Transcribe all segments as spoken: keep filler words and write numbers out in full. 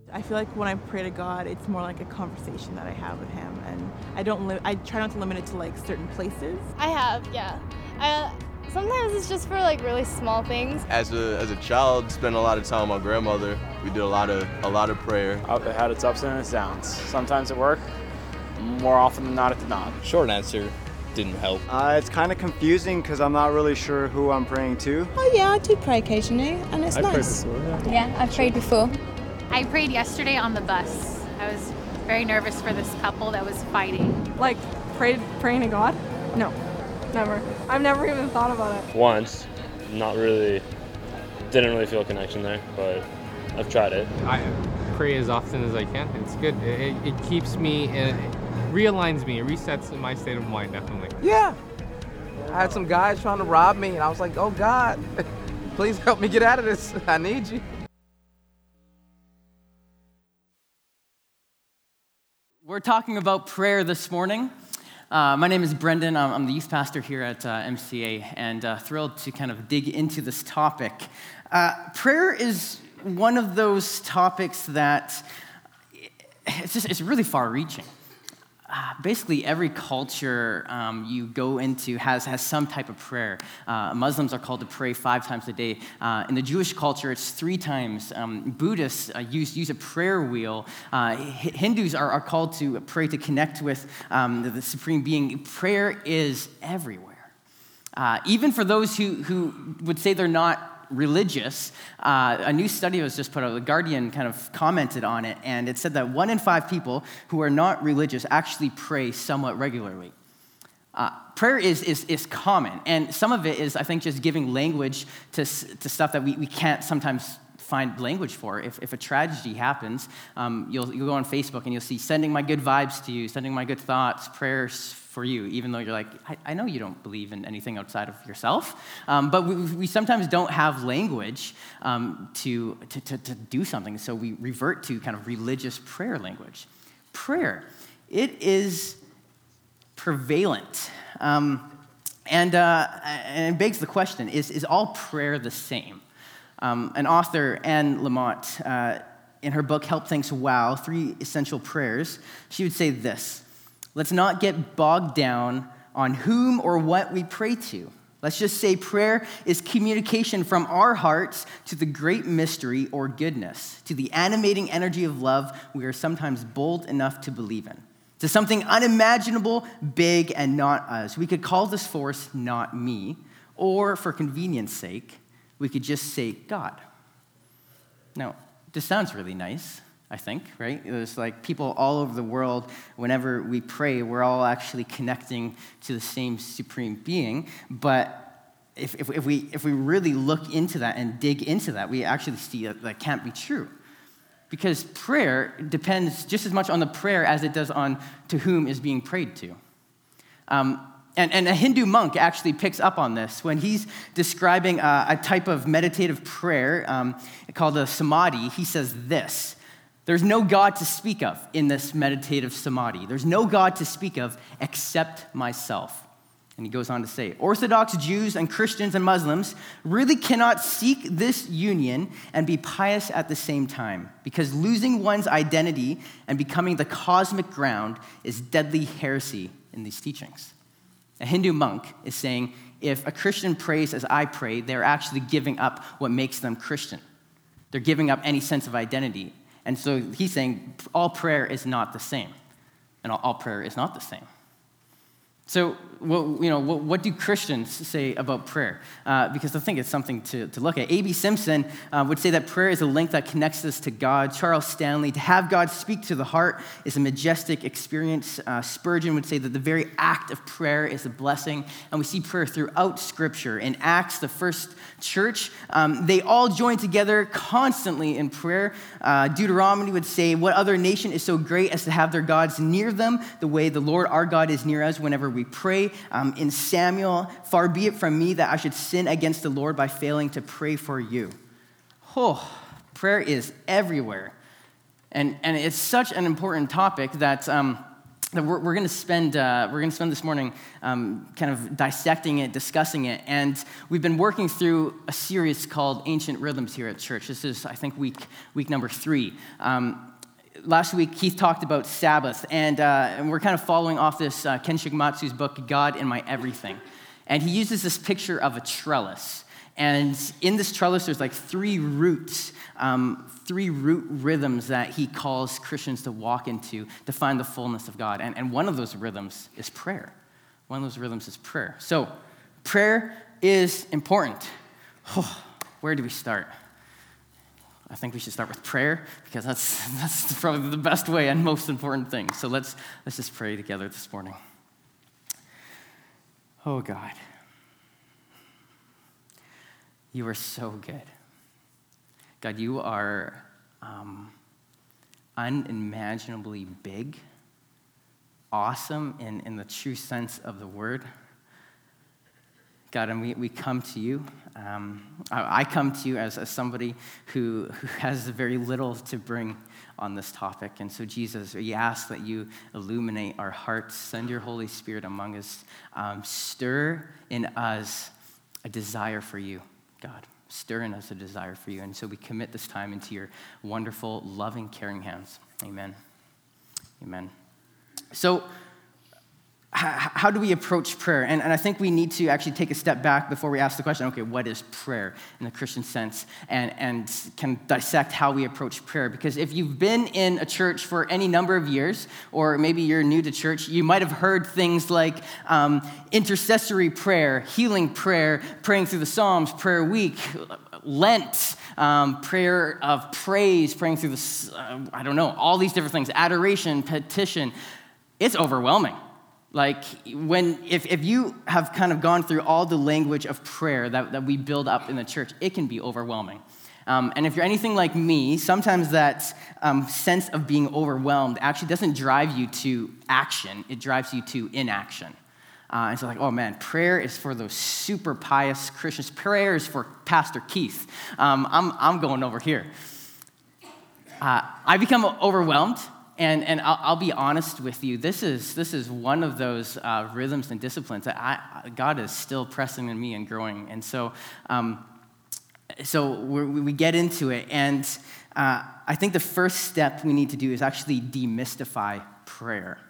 I feel like when I pray to God, it's more like a conversation that I have with Him, and I don't. Li- I try not to limit it to like certain places. I have, yeah. I, sometimes it's just for like really small things. As a as a child, spent a lot of time with my grandmother. We did a lot of a lot of prayer. It had its ups and its downs. Sometimes it worked. More often than not, it did not. Short answer, didn't help. Uh, it's kind of confusing because I'm not really sure who I'm praying to. Oh yeah, I do pray occasionally, and it's I nice. prayed before, yeah. Yeah, I've prayed before. I prayed yesterday on the bus. I was very nervous for this couple that was fighting. Like, prayed, praying to God? No, never. I've never even thought about it. Once, not really, didn't really feel a connection there, but I've tried it. I pray as often as I can. It's good. It, it keeps me, it realigns me, it resets my state of mind, definitely. Yeah. I had some guys trying to rob me, and I was like, oh God, please help me get out of this. I need you. We're talking about prayer this morning. Uh, my name is Brendan. I'm, I'm the youth pastor here at uh, M C A, and uh, thrilled to kind of dig into this topic. Uh, prayer is one of those topics that it's just it's really far-reaching. Uh, basically, every culture um, you go into has, has some type of prayer. Uh, Muslims are called to pray five times a day. Uh, in the Jewish culture, it's three times. Um, Buddhists uh, use, use a prayer wheel. Uh, H- Hindus are, are called to pray to connect with um, the, the Supreme Being. Prayer is everywhere. Uh, even for those who, who would say they're not religious, uh, a new study was just put out, The Guardian kind of commented on it, and it said that one in five people who are not religious actually pray somewhat regularly. Uh, prayer is, is is common, and some of it is, I think, just giving language to, to stuff that we, we can't sometimes find language for. If, if a tragedy happens, um, you'll, you'll go on Facebook and you'll see, sending my good vibes to you, sending my good thoughts, prayers for you, even though you're like, I, I know you don't believe in anything outside of yourself, um, but we, we sometimes don't have language um, to, to, to, to do something, so we revert to kind of religious prayer language. Prayer, it is prevalent, um, and, uh, and it begs the question, is, is all prayer the same? Um, an author, Anne Lamott, uh, in her book, Help Thanks Wow, Three Essential Prayers, she would say this: let's not get bogged down on whom or what we pray to. Let's just say prayer is communication from our hearts to the great mystery or goodness, to the animating energy of love we are sometimes bold enough to believe in, to something unimaginable, big, and not us. We could call this force not me, or for convenience sake, we could just say God. Now, this sounds really nice, I think, right? There's like people all over the world, whenever we pray, we're all actually connecting to the same supreme being. But if, if, if we if we really look into that and dig into that, we actually see that that can't be true. Because prayer depends just as much on the prayer as it does on to whom is being prayed to. Um, And, and a Hindu monk actually picks up on this when he's describing a, a type of meditative prayer um, called a samadhi. He says this: there's no God to speak of in this meditative samadhi. There's no God to speak of except myself. And he goes on to say, Orthodox Jews and Christians and Muslims really cannot seek this union and be pious at the same time, because losing one's identity and becoming the cosmic ground is deadly heresy in these teachings. A Hindu monk is saying, if a Christian prays as I pray, they're actually giving up what makes them Christian. They're giving up any sense of identity. And so he's saying all prayer is not the same. And all, all prayer is not the same. So, what, you know, what, what do Christians say about prayer? Uh, because I think it's something to, to look at. A B Simpson uh, would say that prayer is a link that connects us to God. Charles Stanley, to have God speak to the heart is a majestic experience. Uh, Spurgeon would say that the very act of prayer is a blessing. And we see prayer throughout Scripture. In Acts, the first church, um, they all joined together constantly in prayer. Uh, Deuteronomy would say, what other nation is so great as to have their gods near them the way the Lord our God is near us whenever we pray? Um, in Samuel, far be it from me that I should sin against the Lord by failing to pray for you. Oh, prayer is everywhere. And, and it's such an important topic that um, that we're, we're going to spend uh, we're going to spend this morning um, kind of dissecting it, discussing it, and we've been working through a series called Ancient Rhythms here at church. This is, I think, week week number three. Um, last week, Keith talked about Sabbath, and, uh, and we're kind of following off this uh, Ken Shigematsu's book, God in My Everything, and he uses this picture of a trellis. And in this trellis, there's like three roots, um, three root rhythms that he calls Christians to walk into to find the fullness of God. And, and one of those rhythms is prayer. One of those rhythms is prayer. So prayer is important. Oh, where do we start? I think we should start with prayer because that's that's probably the best way and most important thing. So let's let's just pray together this morning. Oh God. You are so good. God, you are um, unimaginably big, awesome in, in the true sense of the word. God, and we, we come to you. Um, I, I come to you as, as somebody who, who has very little to bring on this topic. And so, Jesus, we ask that you illuminate our hearts, send your Holy Spirit among us, um, stir in us a desire for you. God, stir in us a desire for you. And so we commit this time into your wonderful, loving, caring hands. Amen. Amen. So h- how do we approach prayer? And, and I think we need to actually take a step back before we ask the question, okay, what is prayer in the Christian sense? And, and can dissect how we approach prayer. Because if you've been in a church for any number of years, or maybe you're new to church, you might have heard things like um, intercessory prayer, healing prayer, praying through the Psalms, prayer week, Lent, um, prayer of praise, praying through the, uh, I don't know, all these different things, adoration, petition. It's overwhelming. Like, when, if, if you have kind of gone through all the language of prayer that, that we build up in the church, it can be overwhelming. Um, and if you're anything like me, sometimes that um, sense of being overwhelmed actually doesn't drive you to action, it drives you to inaction. Uh, and so like, oh man, prayer is for those super pious Christians. Prayer is for Pastor Keith. Um, I'm, I'm going over here. Uh, I become overwhelmed. And and I'll, I'll be honest with you, this is this is one of those uh, rhythms and disciplines that I, God is still pressing in me and growing. And so um, so we're, we get into it, and uh, I think the first step we need to do is actually demystify prayer.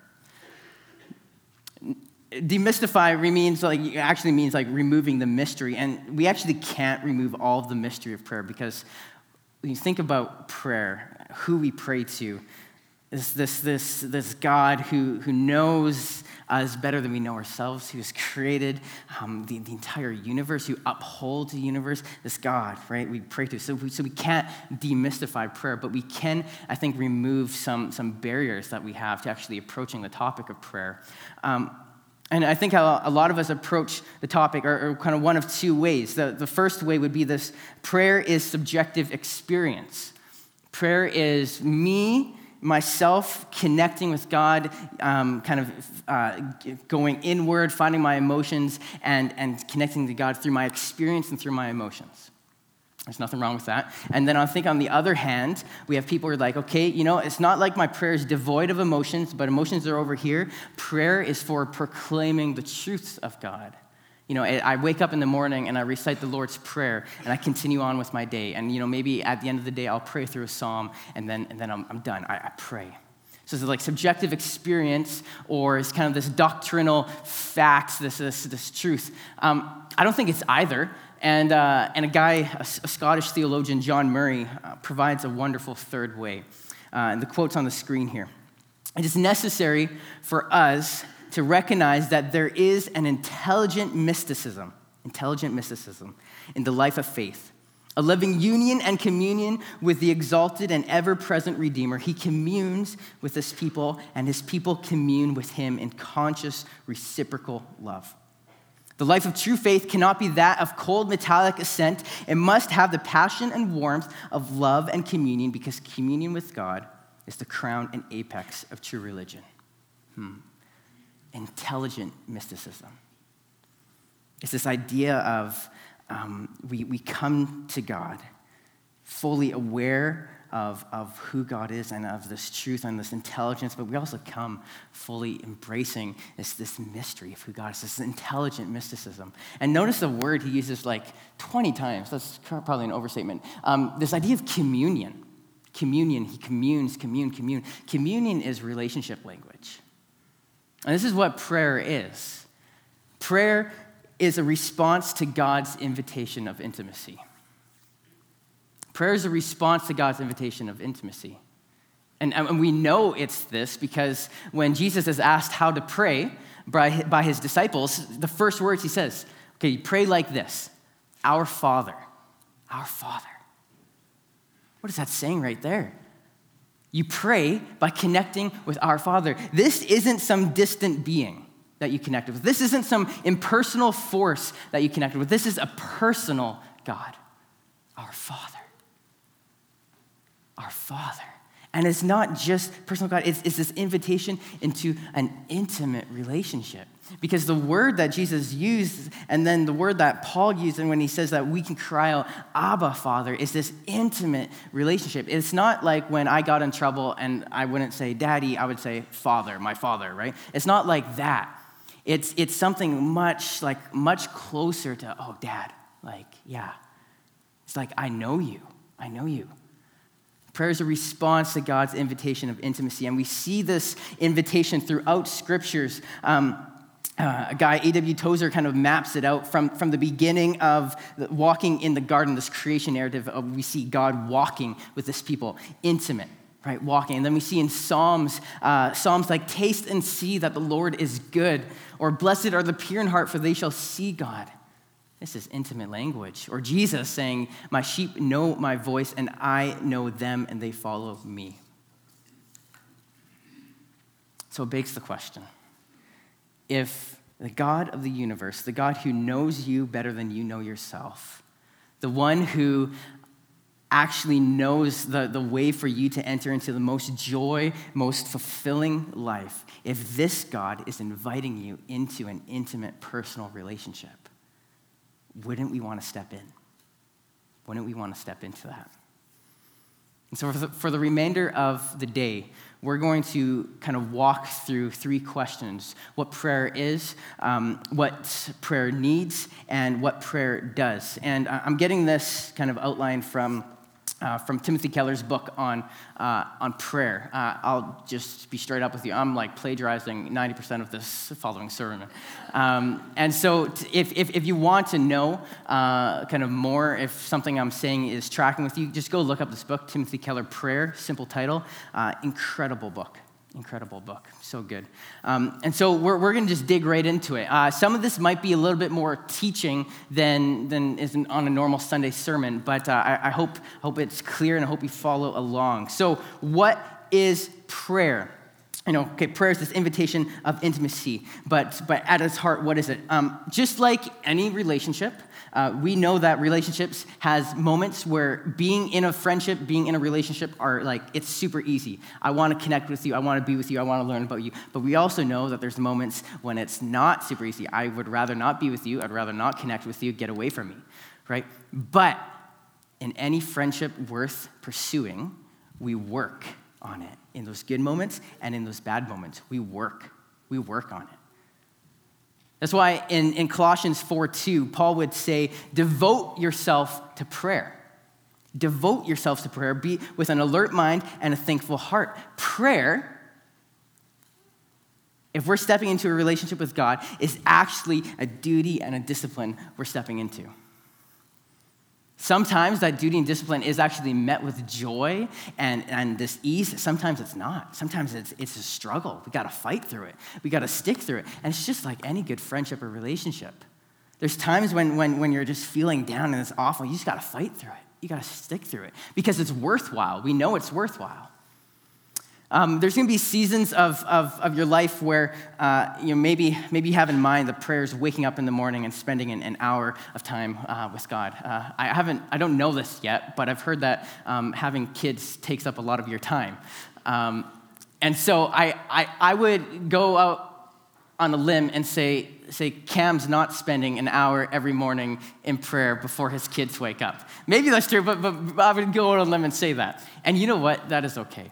Demystify means like actually means like removing the mystery, and we actually can't remove all of the mystery of prayer, because when you think about prayer, who we pray to, is this this this God who who knows us better than we know ourselves, who has created um, the, the entire universe, who upholds the universe. This God, right? We pray to. So we so we can't demystify prayer, but we can, I think, remove some some barriers that we have to actually approaching the topic of prayer. Um, And I think how a lot of us approach the topic are, are kind of one of two ways. The, the first way would be this: prayer is subjective experience. Prayer is me, myself, connecting with God, um, kind of uh, going inward, finding my emotions, and, and connecting to God through my experience and through my emotions. There's nothing wrong with that. And then I think on the other hand, we have people who are like, okay, you know, it's not like my prayer is devoid of emotions, but emotions are over here. Prayer is for proclaiming the truths of God. You know, I wake up in the morning and I recite the Lord's Prayer, and I continue on with my day. And, you know, maybe at the end of the day, I'll pray through a psalm, and then and then I'm, I'm done. I, I pray. So it's like subjective experience, or it's kind of this doctrinal fact, this this, this truth. Um, I don't think it's either. And uh, and a guy, a, a Scottish theologian, John Murray, uh, provides a wonderful third way. Uh, and the quote's on the screen here. It is necessary for us to recognize that there is an intelligent mysticism, intelligent mysticism in the life of faith, a living union and communion with the exalted and ever-present Redeemer. He communes with his people, and his people commune with him in conscious reciprocal love. The life of true faith cannot be that of cold metallic assent. It must have the passion and warmth of love and communion, because communion with God is the crown and apex of true religion. Hmm. Intelligent mysticism. It's this idea of um, we, we come to God fully aware of, of who God is and of this truth and this intelligence, but we also come fully embracing this, this mystery of who God is, this intelligent mysticism. And notice the word he uses like twenty times. That's probably an overstatement. Um, this idea of communion. Communion, he communes, commune, commune. Communion is relationship language. And this is what prayer is. Prayer is a response to God's invitation of intimacy. Prayer is a response to God's invitation of intimacy. And, and we know it's this because when Jesus is asked how to pray by, by his disciples, the first words he says, okay, pray like this, our Father, our Father. What is that saying right there? You pray by connecting with our Father. This isn't some distant being that you connected with. This isn't some impersonal force that you connected with. This is a personal God, our Father. Our Father. And it's not just personal God, it's, it's this invitation into an intimate relationship. Because the word that Jesus used, and then the word that Paul used, and when he says that we can cry out, Abba, Father, is this intimate relationship. It's not like when I got in trouble and I wouldn't say Daddy, I would say Father, my Father, right? It's not like that. It's, it's something much, like, much closer to, oh, Dad, like, yeah. It's like, I know you, I know you. Prayer is a response to God's invitation of intimacy, and we see this invitation throughout scriptures. Um, uh, a guy, A W Tozer, kind of maps it out from, from the beginning of the, walking in the garden, this creation narrative of we see God walking with this people, intimate, right, walking. And then we see in Psalms, uh, Psalms like, taste and see that the Lord is good, or blessed are the pure in heart, for they shall see God. This is intimate language. Or Jesus saying, my sheep know my voice, and I know them, and they follow me. So it begs the question, if the God of the universe, the God who knows you better than you know yourself, the one who actually knows the, the way for you to enter into the most joy, most fulfilling life, if this God is inviting you into an intimate, personal relationship, wouldn't we want to step in? Wouldn't we want to step into that? And so for the, for the remainder of the day, we're going to kind of walk through three questions: what prayer is, um, what prayer needs, and what prayer does. And I'm getting this kind of outline from Uh, from Timothy Keller's book on uh, on prayer. Uh, I'll just be straight up with you. I'm like plagiarizing ninety percent of this following sermon. Um, and so t- if, if if you want to know uh, kind of more, if something I'm saying is tracking with you, just go look up this book, Timothy Keller, Prayer, simple title. Uh, incredible book. Incredible book. So good. Um, and so we're we're going to just dig right into it. Uh, some of this might be a little bit more teaching than than is on a normal Sunday sermon, but uh, I, I hope hope it's clear, and I hope you follow along. So what is prayer? You know, okay, prayer is this invitation of intimacy, but but at its heart, what is it? Um, just like any relationship, uh, we know that relationships has moments where being in a friendship, being in a relationship are like, it's super easy. I want to connect with you. I want to be with you. I want to learn about you. But we also know that there's moments when it's not super easy. I would rather not be with you. I'd rather not connect with you. Get away from me, right? But in any friendship worth pursuing, we work on it. In those good moments and in those bad moments, we work. We work on it. That's why in, in Colossians four two, Paul would say, devote yourself to prayer. Devote yourselves to prayer. Be with an alert mind and a thankful heart. Prayer, if we're stepping into a relationship with God, is actually a duty and a discipline we're stepping into. Sometimes that duty and discipline is actually met with joy and, and this ease. Sometimes it's not. Sometimes it's it's a struggle. We got to fight through it. We got to stick through it. And it's just like any good friendship or relationship. There's times when, when, when you're just feeling down and it's awful. You just got to fight through it. You got to stick through it because it's worthwhile. We know it's worthwhile. Um, there's going to be seasons of, of, of your life where uh, you know maybe maybe you have in mind the prayers waking up in the morning and spending an, an hour of time uh, with God. Uh, I haven't I don't know this yet, but I've heard that um, having kids takes up a lot of your time, um, and so I, I I would go out on a limb and say, say Cam's not spending an hour every morning in prayer before his kids wake up. Maybe that's true, but, but I would go on a limb and say that. And you know what? That is okay.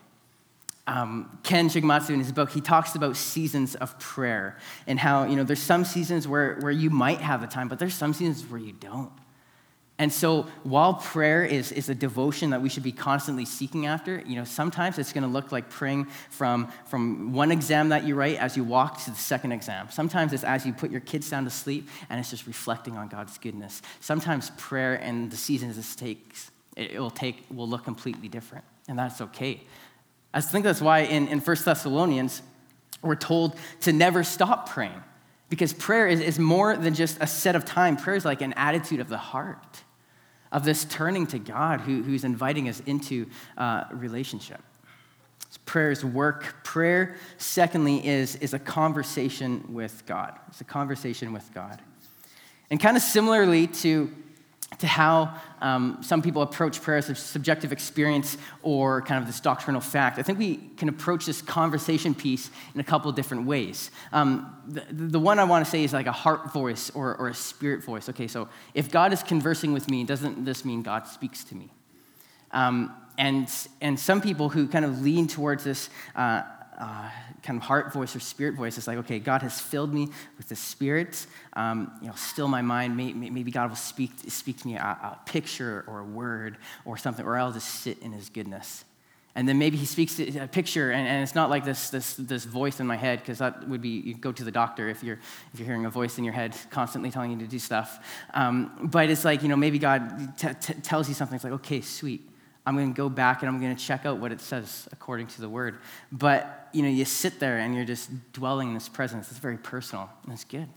Um, Ken Shigematsu, in his book, he talks about seasons of prayer and how, you know, there's some seasons where, where you might have the time, but there's some seasons where you don't. And so while prayer is, is a devotion that we should be constantly seeking after, you know, sometimes it's going to look like praying from, from one exam that you write as you walk to the second exam. Sometimes it's as you put your kids down to sleep, and it's just reflecting on God's goodness. Sometimes prayer and the seasons it takes, it will take, will look completely different, and that's okay. I think that's why in, in First Thessalonians, we're told to never stop praying, because prayer is, is more than just a set of time. Prayer is like an attitude of the heart, of this turning to God who, who's inviting us into uh, relationship. So prayer is work. Prayer, secondly, is, is a conversation with God. It's a conversation with God. And kind of similarly to, to how um, some people approach prayer as a subjective experience or kind of this doctrinal fact, I think we can approach this conversation piece in a couple of different ways. Um, the, the one I want to say is like a heart voice or, or a spirit voice. Okay, so if God is conversing with me, doesn't this mean God speaks to me? Um, and, and some people who kind of lean towards this uh, Uh, kind of heart voice or spirit voice. It's like, okay, God has filled me with the Spirit. Um, you know, still my mind. Maybe, maybe God will speak speak to me a, a picture or a word or something, or I'll just sit in His goodness. And then maybe He speaks to a picture, and, and it's not like this this this voice in my head, because that would be you go to the doctor if you're if you're hearing a voice in your head constantly telling you to do stuff. Um, but it's like, you know, maybe God t- t- tells you something. It's like, okay, sweet. I'm going to go back and I'm going to check out what it says according to the word. But, you know, you sit there and you're just dwelling in this presence. It's very personal, and it's good.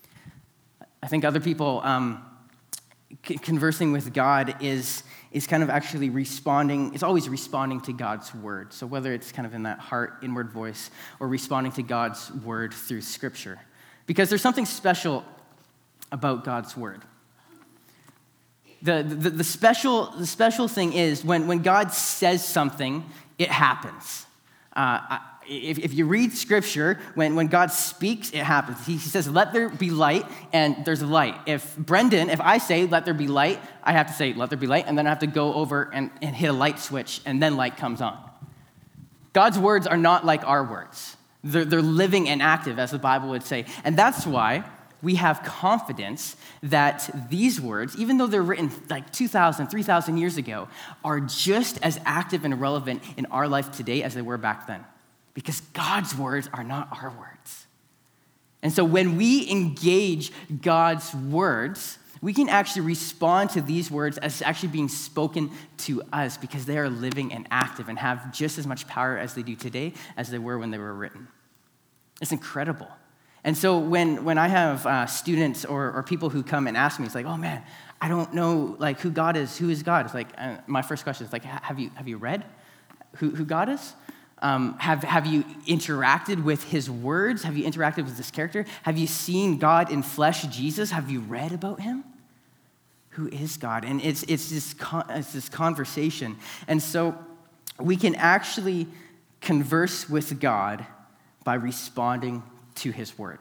I think other people um, c- conversing with God is, is kind of actually responding. It's always responding to God's word. So whether it's kind of in that heart, inward voice, or responding to God's word through Scripture. Because there's something special about God's word. The, the, the, special, the special thing is when, when God says something, it happens. Uh, if, if you read Scripture, when, when God speaks, it happens. He, he says, let there be light, and there's light. If Brendan, if I say, let there be light, I have to say, let there be light, and then I have to go over and, and hit a light switch, and then light comes on. God's words are not like our words. They're, they're living and active, as the Bible would say. And that's why we have confidence that these words, even though they're written like two thousand, three thousand years ago, are just as active and relevant in our life today as they were back then. Because God's words are not our words. And so when we engage God's words, we can actually respond to these words as actually being spoken to us, because they are living and active and have just as much power as they do today as they were when they were written. It's incredible. And so when, when I have uh, students or, or people who come and ask me, it's like, oh man, I don't know like who God is. Who is God? It's like, uh, my first question is like, have you have you read who, who God is? Um, have, have you interacted with His words? Have you interacted with His character? Have you seen God in flesh, Jesus? Have you read about Him? Who is God? And it's, it's, this, con- it's this conversation. And so we can actually converse with God by responding to His word.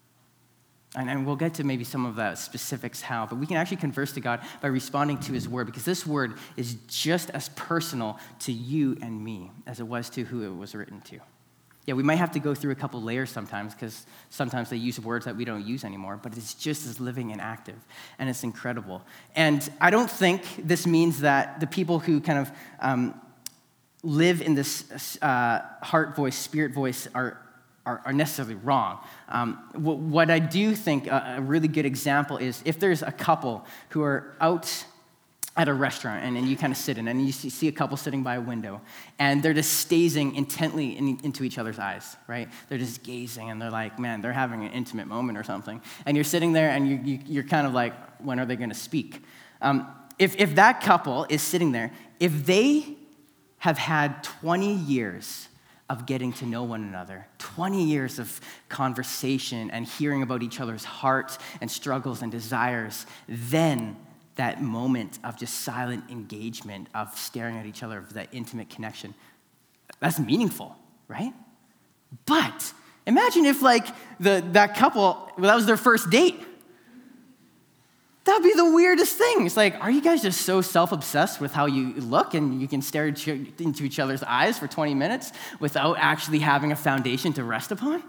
And, and we'll get to maybe some of the specifics how, but we can actually converse to God by responding to His word, because this word is just as personal to you and me as it was to who it was written to. Yeah, we might have to go through a couple layers sometimes, because sometimes they use words that we don't use anymore, but it's just as living and active, and it's incredible. And I don't think this means that the people who kind of um, live in this uh, heart voice, spirit voice are Are, are necessarily wrong. Um, what, what I do think a, a really good example is if there's a couple who are out at a restaurant and, and you kind of sit in and you see, see a couple sitting by a window and they're just gazing intently in, into each other's eyes, right? They're just gazing and they're like, man, they're having an intimate moment or something. And you're sitting there and you, you, you're kind of like, when are they going to speak? Um, if, if that couple is sitting there, if they have had twenty years of getting to know one another, twenty years of conversation and hearing about each other's hearts and struggles and desires, then that moment of just silent engagement, of staring at each other, of that intimate connection, that's meaningful, right? But Imagine if like the that couple, well, that was their first date. That'd be the weirdest thing. It's like, are you guys just so self-obsessed with how you look and you can stare into each other's eyes for twenty minutes without actually having a foundation to rest upon?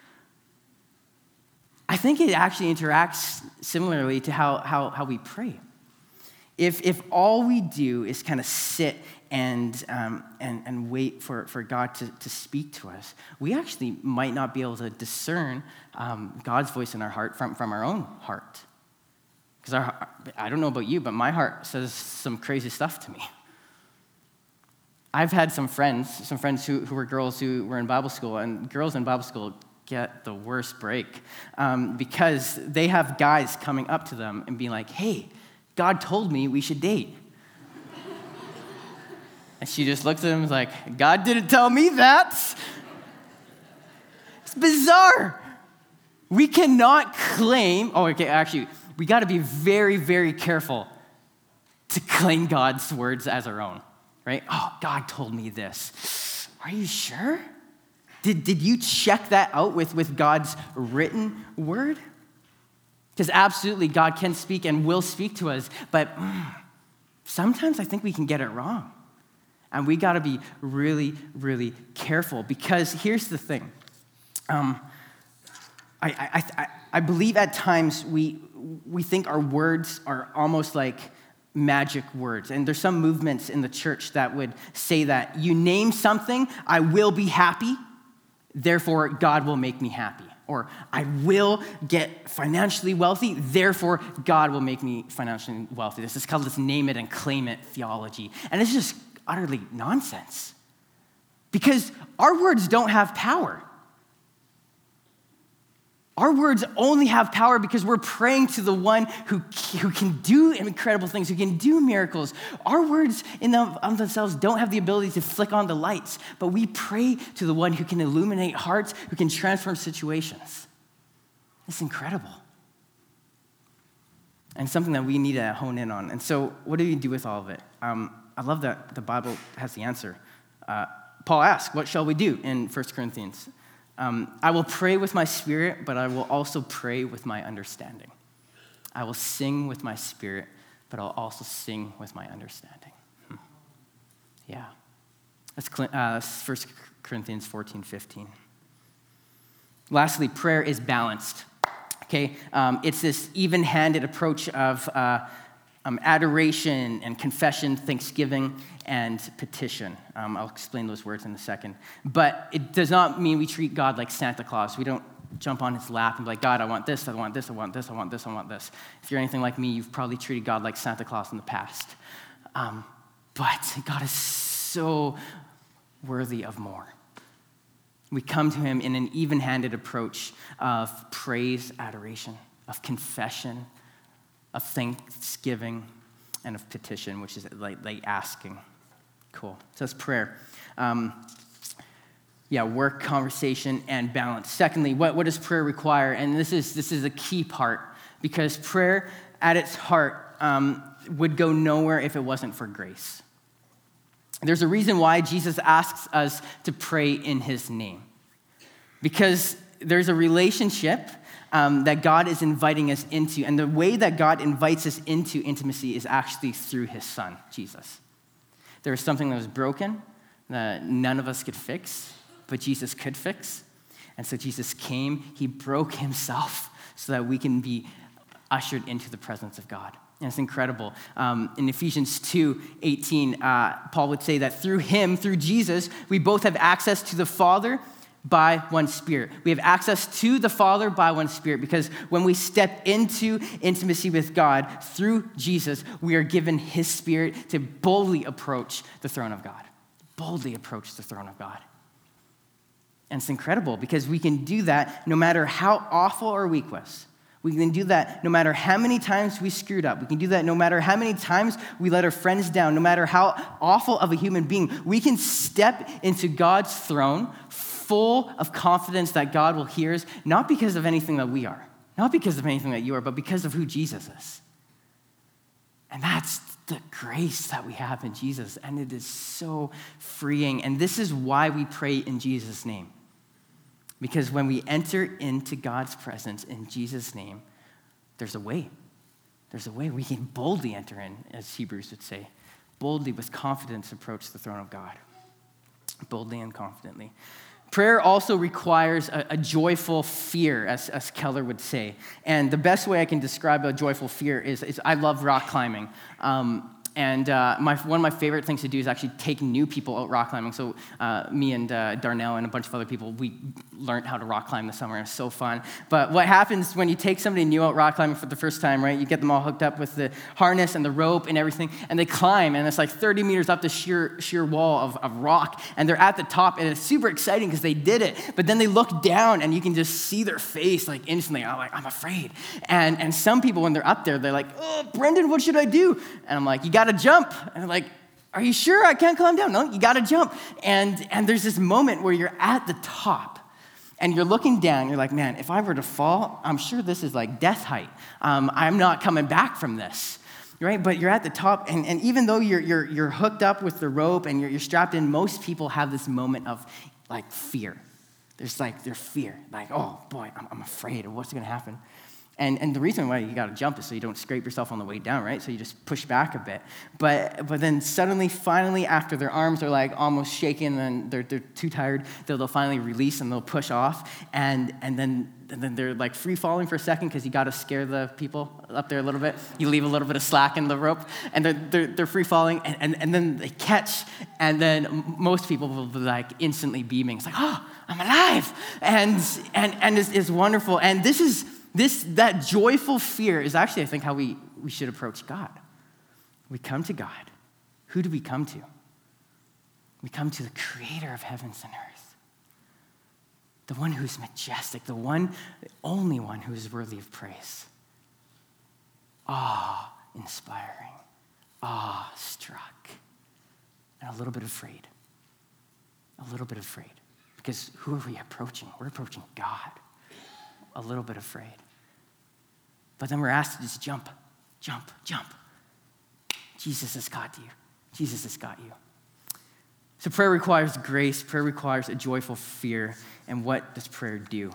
I think it actually interacts similarly to how, how, how we pray. If, if all we do is kind of sit and, um, and, and wait for, for God to, to speak to us, we actually might not be able to discern um, God's voice in our heart from, from our own heart. Because I don't know about you, but my heart says some crazy stuff to me. I've had some friends, some friends who, who were girls who were in Bible school, and girls in Bible school get the worst break um, because they have guys coming up to them and being like, hey, God told me we should date. And she just looks at him and is like, God didn't tell me that. It's bizarre. We cannot claim, oh, okay, actually, we got to be very, very careful to claim God's words as our own, right? Oh, God told me this. Are you sure? Did, did you check that out with, with God's written word? Because absolutely, God can speak and will speak to us, but mm, sometimes I think we can get it wrong. And we got to be really, really careful, because here's the thing. Um, I, I, I, I believe at times we, we think our words are almost like magic words. And there's some movements in the church that would say that you name something, I will be happy, therefore God will make me happy. Or I will get financially wealthy, therefore God will make me financially wealthy. This is called this name it and claim it theology. And it's just utterly nonsense. Because our words don't have power. Our words only have power because we're praying to the one who, who can do incredible things, who can do miracles. Our words in them, of themselves don't have the ability to flick on the lights, but we pray to the one who can illuminate hearts, who can transform situations. It's incredible. And something that we need to hone in on. And so what do you do with all of it? Um, I love that the Bible has the answer. Uh, Paul asks, what shall we do in First Corinthians? Um, I will pray with my spirit, but I will also pray with my understanding. I will sing with my spirit, but I'll also sing with my understanding. Hmm. Yeah. That's uh, First Corinthians fourteen fifteen. Lastly, prayer is balanced. Okay, um, it's this even-handed approach of uh, um, adoration and confession, thanksgiving, and petition. Um, I'll explain those words in a second. But it does not mean we treat God like Santa Claus. We don't jump on his lap and be like, God, I want this, I want this, I want this, I want this, I want this. If you're anything like me, you've probably treated God like Santa Claus in the past. Um, but God is so worthy of more. We come to him in an even-handed approach of praise, adoration, of confession, of thanksgiving, and of petition, which is like, like asking. Cool. So that's prayer. Um, yeah, work, conversation, and balance. Secondly, what, what does prayer require? And this is this is a key part, because prayer at its heart um, would go nowhere if it wasn't for grace. There's a reason why Jesus asks us to pray in his name. Because there's a relationship um, that God is inviting us into. And the way that God invites us into intimacy is actually through his son, Jesus. There was something that was broken that none of us could fix, but Jesus could fix. And so Jesus came, he broke himself so that we can be ushered into the presence of God. And it's incredible. Um, in Ephesians two eighteen, uh, Paul would say that through him, through Jesus, we both have access to the Father by one Spirit. We have access to the Father by one Spirit, because when we step into intimacy with God through Jesus, we are given his Spirit to boldly approach the throne of God. Boldly approach the throne of God. And it's incredible because we can do that no matter how awful our week was. We can do that no matter how many times we screwed up. We can do that no matter how many times we let our friends down, no matter how awful of a human being. We can step into God's throne full of confidence that God will hear us, not because of anything that we are, not because of anything that you are, but because of who Jesus is. And that's the grace that we have in Jesus, and it is so freeing. And this is why we pray in Jesus' name. Because when we enter into God's presence in Jesus' name, there's a way. There's a way we can boldly enter in, as Hebrews would say. Boldly, with confidence, approach the throne of God. Boldly and confidently. Prayer also requires a, a joyful fear, as, as Keller would say. And the best way I can describe a joyful fear is, is I love rock climbing. Um, And uh, my, one of my favorite things to do is actually take new people out rock climbing. So uh, me and uh, Darnell and a bunch of other people, we learned how to rock climb this summer. It was so fun. But what happens when you take somebody new out rock climbing for the first time, right? You get them all hooked up with the harness and the rope and everything, and they climb, and it's like thirty meters up the sheer sheer wall of, of rock, and they're at the top, and it's super exciting because they did it. But then they look down, and you can just see their face like instantly. I'm like, I'm afraid. And and some people, when they're up there, they're like, oh, Brendan, what should I do? And I'm like, you got to jump. And I'm like, are you sure I can't climb down? No, you got to jump. And and there's this moment where you're at the top and you're looking down. You're like, man, if I were to fall, I'm sure this is like death height. Um, I'm not coming back from this, right? But you're at the top, and, and even though you're you're you're hooked up with the rope and you're, you're strapped in, most people have this moment of like fear. There's like their fear, like, oh boy, I'm, I'm afraid of what's going to happen. And and the reason why you got to jump is so you don't scrape yourself on the way down, right? So you just push back a bit. But but then suddenly, finally, after their arms are like almost shaking and they're they're too tired, they'll, they'll finally release and they'll push off. And and then and then they're like free falling for a second because you got to scare the people up there a little bit. You leave a little bit of slack in the rope, and they're they're, they're free falling, and, and and then they catch, and then most people will be like instantly beaming. It's like, oh, I'm alive, and and and it's, it's wonderful. And this is. This, that joyful fear is actually, I think, how we, we should approach God. We come to God. Who do we come to? We come to the creator of heavens and earth. The one who's majestic, the one, the only one who is worthy of praise. Awe-inspiring, awe-struck, and a little bit afraid. A little bit afraid. Because who are we approaching? We're approaching God. A little bit afraid. But then we're asked to just jump, jump, jump. Jesus has got you. Jesus has got you. So prayer requires grace. Prayer requires a joyful fear. And what does prayer do?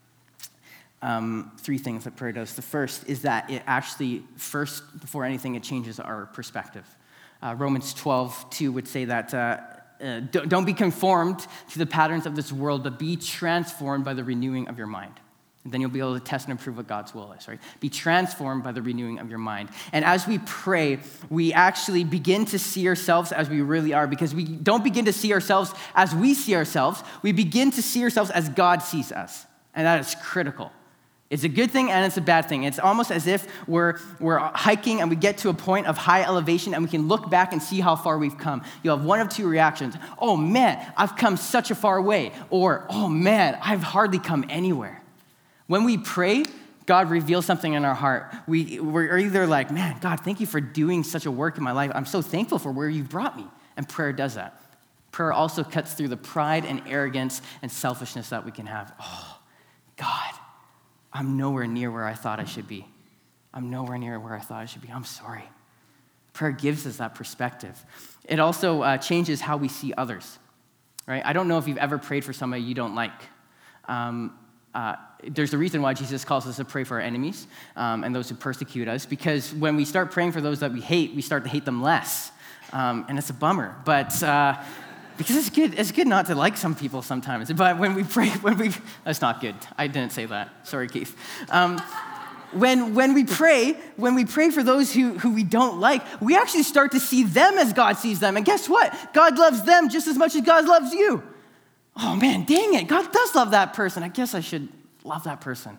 Um, three things that prayer does. The first is that it actually, first, before anything, it changes our perspective. Uh, Romans twelve two would say that uh, uh, don't be conformed to the patterns of this world, but be transformed by the renewing of your mind. And then you'll be able to test and approve what God's will is, right? Be transformed by the renewing of your mind. And as we pray, we actually begin to see ourselves as we really are, because we don't begin to see ourselves as we see ourselves. We begin to see ourselves as God sees us. And that is critical. It's a good thing and it's a bad thing. It's almost as if we're, we're hiking and we get to a point of high elevation and we can look back and see how far we've come. You'll have one of two reactions. Oh man, I've come such a far way. Or, oh man, I've hardly come anywhere. When we pray, God reveals something in our heart. We, we're either like, man, God, thank you for doing such a work in my life. I'm so thankful for where you've brought me. And prayer does that. Prayer also cuts through the pride and arrogance and selfishness that we can have. Oh, God, I'm nowhere near where I thought I should be. I'm nowhere near where I thought I should be. I'm sorry. Prayer gives us that perspective. It also uh, changes how we see others, right? I don't know if you've ever prayed for somebody you don't like. Um, Uh, there's a reason why Jesus calls us to pray for our enemies um, and those who persecute us, because when we start praying for those that we hate, we start to hate them less. Um, and it's a bummer, but uh, because it's good, it's good not to like some people sometimes. But when we pray, when we, that's not good. I didn't say that. Sorry, Keith. Um, when, when we pray, when we pray for those who, who we don't like, we actually start to see them as God sees them. And guess what? God loves them just as much as God loves you. Oh man, dang it. God does love that person. I guess I should love that person.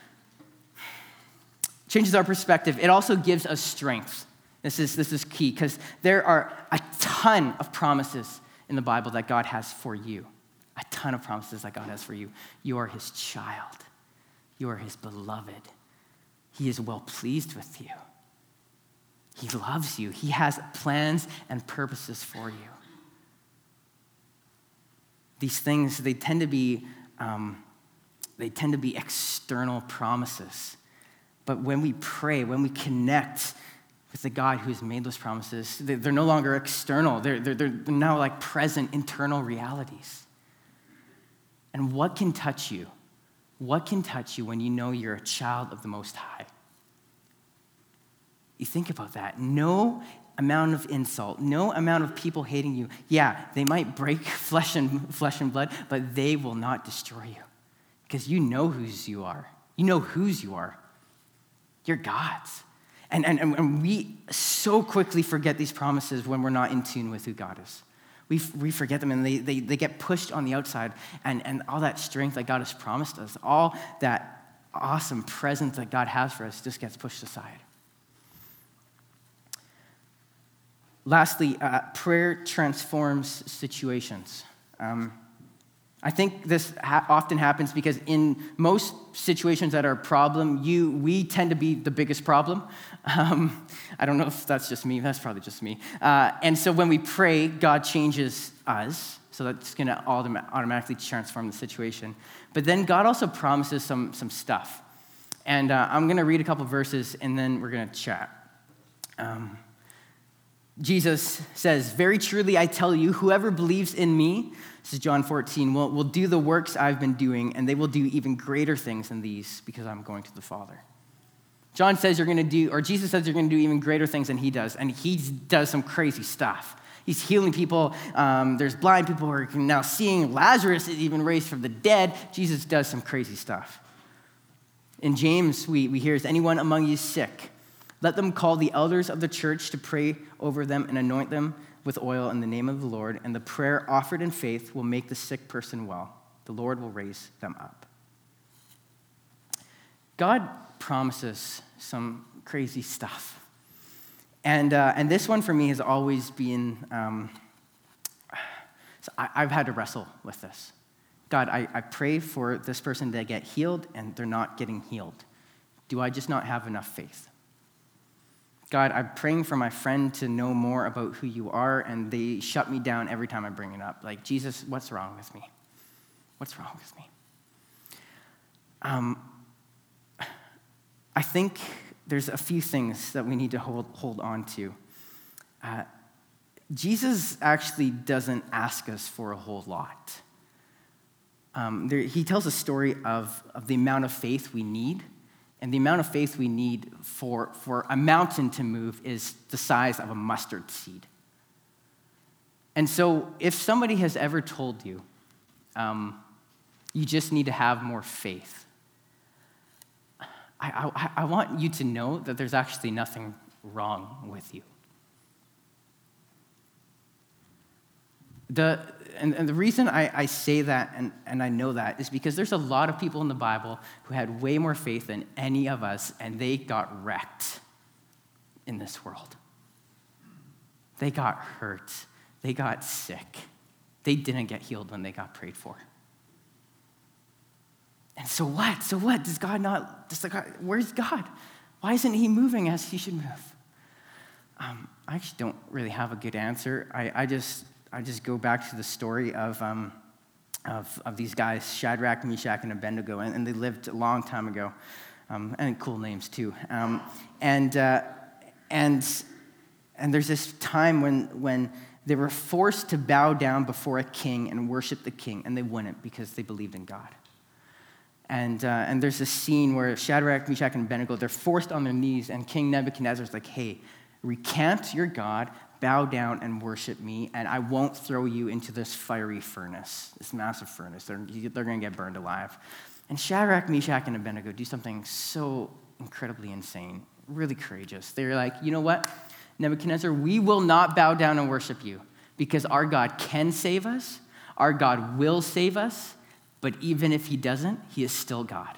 Changes our perspective. It also gives us strength. This is, this is key, because there are a ton of promises in the Bible that God has for you. A ton of promises that God has for you. You are his child. You are his beloved. He is well pleased with you. He loves you. He has plans and purposes for you. These things, they tend to be, um, they tend to be external promises. But when we pray, when we connect with the God who has made those promises, they're no longer external. They're, they're, they're now like present internal realities. And what can touch you? What can touch you when you know you're a child of the Most High? You think about that. No amount of insult, no amount of people hating you. Yeah, they might break flesh and flesh and blood, but they will not destroy you because you know whose you are. You know whose you are. You're God's. And, and, and we so quickly forget these promises when we're not in tune with who God is. We, we forget them, and they, they, they get pushed on the outside, and, and all that strength that God has promised us, all that awesome presence that God has for us just gets pushed aside. Lastly, uh, prayer transforms situations. Um, I think this ha- often happens because in most situations that are a problem, you we tend to be the biggest problem. Um, I don't know if that's just me. That's probably just me. Uh, and so when we pray, God changes us. So that's going to autom- automatically transform the situation. But then God also promises some, some stuff. And uh, I'm going to read a couple verses, and then we're going to chat. Um, Jesus says, "Very truly I tell you, whoever believes in me," this is John fourteen, will, will do the works I've been doing, and they will do even greater things than these because I'm going to the Father. John says you're going to do, or Jesus says you're going to do even greater things than he does, and he does some crazy stuff. He's healing people. Um, there's blind people who are now seeing. Lazarus is even raised from the dead. Jesus does some crazy stuff. In James, we, we hear, "Is anyone among you sick? Let them call the elders of the church to pray over them and anoint them with oil in the name of the Lord, and the prayer offered in faith will make the sick person well. The Lord will raise them up." God promises some crazy stuff. And uh, and this one for me has always been, um, so I, I've had to wrestle with this. God, I, I pray for this person to get healed, and they're not getting healed. Do I just not have enough faith? God, I'm praying for my friend to know more about who you are, and they shut me down every time I bring it up. Like, Jesus, what's wrong with me? What's wrong with me? Um, I think there's a few things that we need to hold, hold on to. Uh, Jesus actually doesn't ask us for a whole lot. Um, there, he tells a story of, of the amount of faith we need. And the amount of faith we need for, for a mountain to move is the size of a mustard seed. And so if somebody has ever told you, um, you just need to have more faith, I, I, I want you to know that there's actually nothing wrong with you. The, and, and the reason I, I say that and, and I know that is because there's a lot of people in the Bible who had way more faith than any of us, and they got wrecked in this world. They got hurt. They got sick. They didn't get healed when they got prayed for. And so what? So what? Does God not, does God, where's God? Why isn't he moving as he should move? Um, I actually don't really have a good answer. I, I just... I just go back to the story of, um, of, of these guys, Shadrach, Meshach, and Abednego, and, and they lived a long time ago, um, and cool names too. Um, and uh, and and there's this time when when they were forced to bow down before a king and worship the king, and they wouldn't because they believed in God. And uh, and there's this scene where Shadrach, Meshach, and Abednego, they're forced on their knees, and King Nebuchadnezzar's like, "Hey, recant your God, bow down and worship me, and I won't throw you into this fiery furnace, this massive furnace. They're, they're going to get burned alive." And Shadrach, Meshach, and Abednego do something so incredibly insane, really courageous. They're like, "You know what, Nebuchadnezzar, we will not bow down and worship you because our God can save us, our God will save us, but even if he doesn't, he is still God.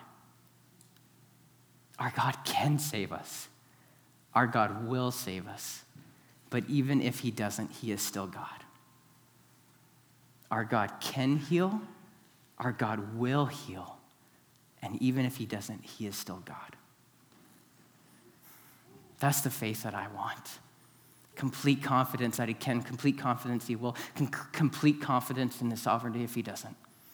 Our God can save us. Our God will save us. But even if he doesn't, he is still God. Our God can heal. Our God will heal. And even if he doesn't, he is still God." That's the faith that I want. Complete confidence that he can, complete confidence he will, complete confidence in his sovereignty if he doesn't.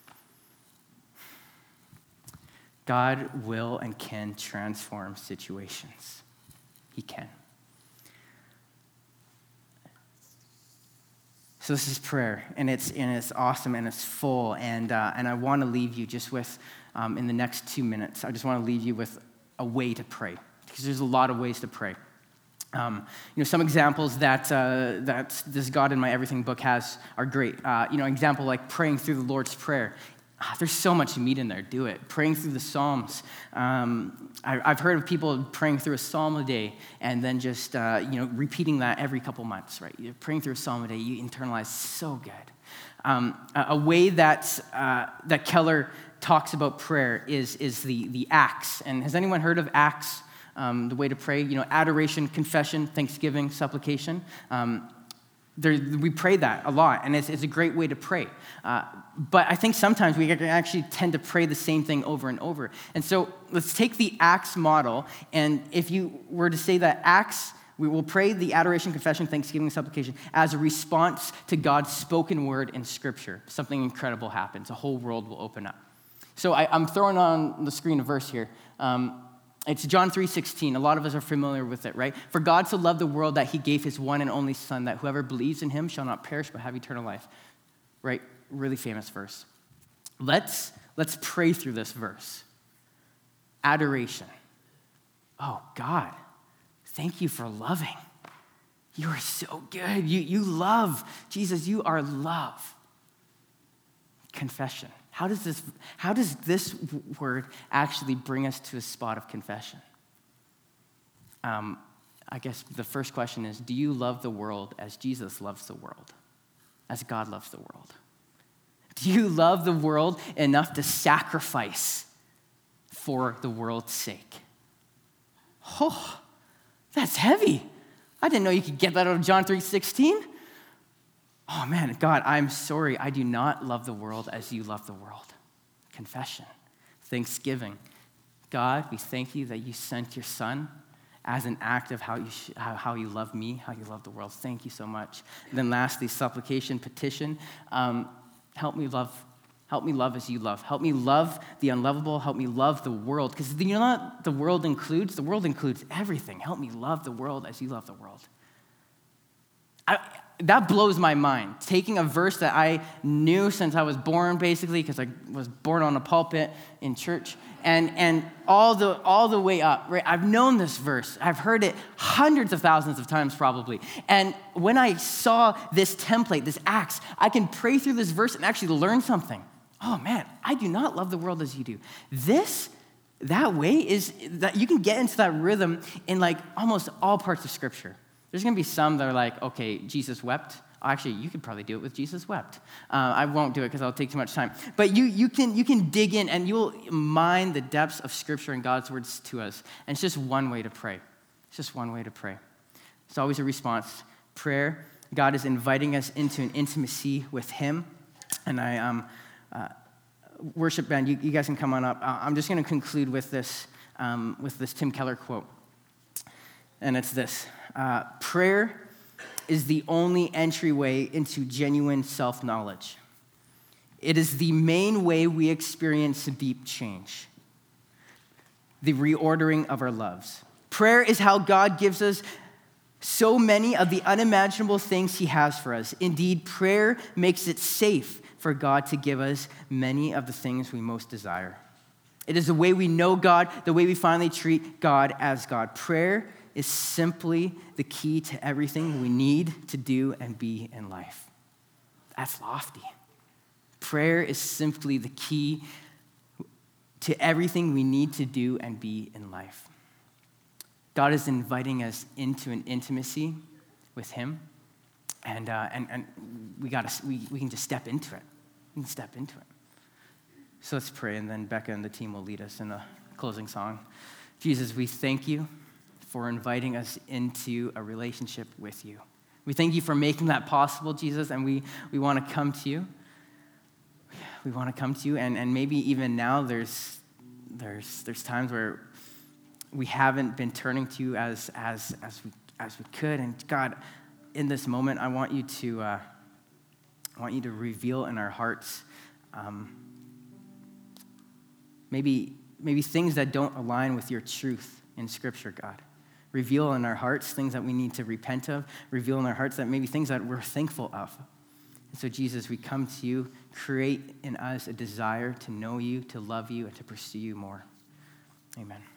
God will and can transform situations. He can. So this is prayer, and it's and it's awesome, and it's full, and uh, and I want to leave you just with, um, in the next two minutes, I just want to leave you with a way to pray, because there's a lot of ways to pray. Um, you know, some examples that uh, that this God in My Everything book has are great. Uh, you know, example like praying through the Lord's Prayer. Ah, there's so much meat in there. Do it. Praying through the Psalms. Um, I, I've heard of people praying through a psalm a day and then just uh, you know repeating that every couple months. Right? You're praying through a psalm a day. You internalize so good. Um, a, a way that uh, that Keller talks about prayer is is the the acts. And has anyone heard of acts? Um, the way to pray. You know, adoration, confession, thanksgiving, supplication. Um, There, we pray that a lot, and it's, it's a great way to pray. Uh, but I think sometimes we actually tend to pray the same thing over and over. And so let's take the Acts model, and if you were to say that Acts, we will pray the adoration, confession, thanksgiving, supplication as a response to God's spoken word in Scripture. Something incredible happens. A whole world will open up. So I, I'm throwing on the screen a verse here. Um, It's John three sixteen. A lot of us are familiar with it, right? For God so loved the world that he gave his one and only Son, that whoever believes in him shall not perish but have eternal life. Right? Really famous verse. Let's, let's pray through this verse. Adoration. Oh, God, thank you for loving. You are so good. You, you love. Jesus, you are love. Confession. How does this, how does this word actually bring us to a spot of confession? Um, I guess the first question is, do you love the world as Jesus loves the world, as God loves the world? Do you love the world enough to sacrifice for the world's sake? Oh, that's heavy. I didn't know you could get that out of John three sixteen. Oh man, God, I'm sorry. I do not love the world as you love the world. Confession. Thanksgiving. God, we thank you that you sent your Son as an act of how you sh- how, how you love me, how you love the world. Thank you so much. And then lastly, supplication, petition. Um, help me love, help me love as you love. Help me love the unlovable. Help me love the world. Because you know what the world includes? The world includes everything. Help me love the world as you love the world. I, That blows my mind. Taking a verse that I knew since I was born, basically, because I was born on a pulpit in church, and and all the all the way up. Right, I've known this verse. I've heard it hundreds of thousands of times, probably. And when I saw this template, this Acts, I can pray through this verse and actually learn something. Oh man, I do not love the world as you do. This that way is that you can get into that rhythm in like almost all parts of Scripture. There's going to be some that are like, okay, Jesus wept. Actually, you could probably do it with Jesus wept. Uh, I won't do it because it'll take too much time. But you you can you can dig in and you'll mine the depths of Scripture and God's words to us. And it's just one way to pray. It's just one way to pray. It's always a response. Prayer, God is inviting us into an intimacy with him. And I, um, uh, worship band, you, you guys can come on up. Uh, I'm just going to conclude with this, um, with this Tim Keller quote. And it's this. Uh, prayer is the only entryway into genuine self-knowledge. It is the main way we experience deep change, the reordering of our loves. Prayer is how God gives us so many of the unimaginable things he has for us. Indeed, prayer makes it safe for God to give us many of the things we most desire. It is the way we know God, the way we finally treat God as God. Prayer is simply the key to everything we need to do and be in life. That's lofty. Prayer is simply the key to everything we need to do and be in life. God is inviting us into an intimacy with him, and uh, and and we gotta we, we can just step into it. We can step into it. So let's pray, and then Becca and the team will lead us in a closing song. Jesus, we thank you for inviting us into a relationship with you. We thank you for making that possible, Jesus, and we, we want to come to you. We want to come to you, and, and maybe even now there's there's there's times where we haven't been turning to you as as as we as we could. And God, in this moment, I want you to uh, I want you to reveal in our hearts um, maybe maybe things that don't align with your truth in Scripture, God. Reveal in our hearts things that we need to repent of. Reveal in our hearts that maybe things that we're thankful of. And so, Jesus, we come to you, create in us a desire to know you, to love you, and to pursue you more. Amen.